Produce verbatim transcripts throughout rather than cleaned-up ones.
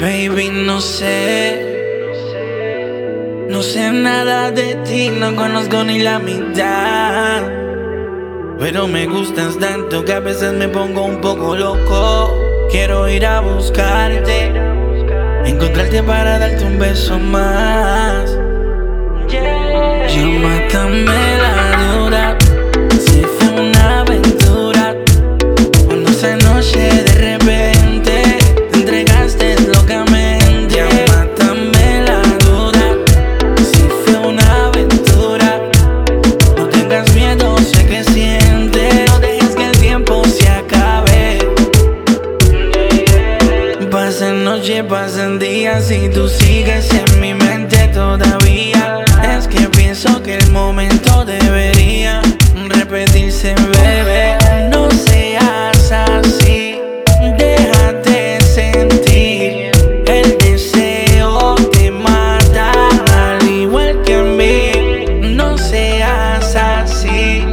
Baby, no sé, no sé nada de ti, no conozco ni la mitad. Pero me gustas tanto que a veces me pongo un poco loco. Quiero ir a buscarte, encontrarte para darte un beso más. Yo mátame la duda, si fue una aventura, cuando esa noche de repente te entregaste locamente. Ya mátame la duda, si fue una aventura, no tengas miedo, sé que sientes, no dejes que el tiempo se acabe. Pasan noches, pasan días y tú sigues en mi mente todavía. Es que pienso que el momento debería repetirse, bebé. No seas así, déjate sentir. El deseo te mata al igual que a mí. No seas así,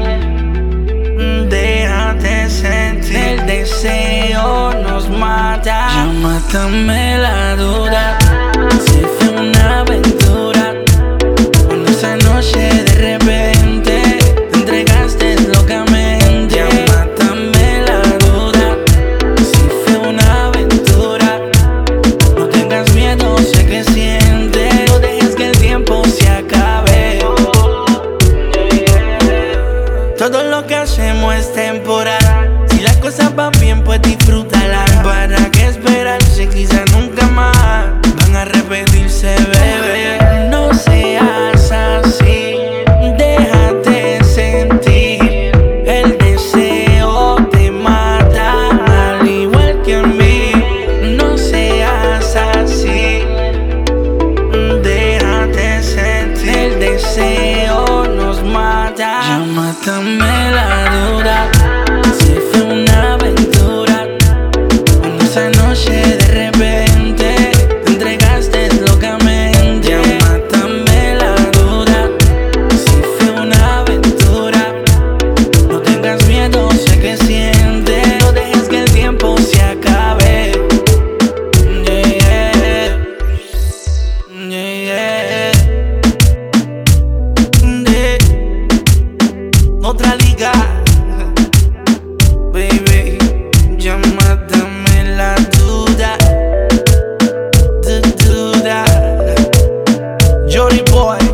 déjate sentir. El deseo nos mata. Ya mátame la duda, si fue una aventura, cuando esa noche de repente te entregaste locamente. Ya mátame la duda, si fue una aventura, no tengas miedo, sé que sientes, no dejes que el tiempo se acabe. Todo lo que hacemos es temporal, si las cosas van bien pues disfrútalas. ¿Para qué esperar si quizás nunca más van a repetirse, bebé? No seas así, déjate sentir. El deseo te mata al igual que a mí. No seas así, déjate sentir. El deseo nos mata. Ya mátame la duda, si fue una aventura, cuando esa noche de repente te entregaste locamente. Ya mátame la duda, si fue una aventura, no tengas miedo, sé que sientes, no dejes que el tiempo se acabe. Yeah, yeah, yeah. Otra liga, baby, ya mátame la duda, du- duda. Jory Boy.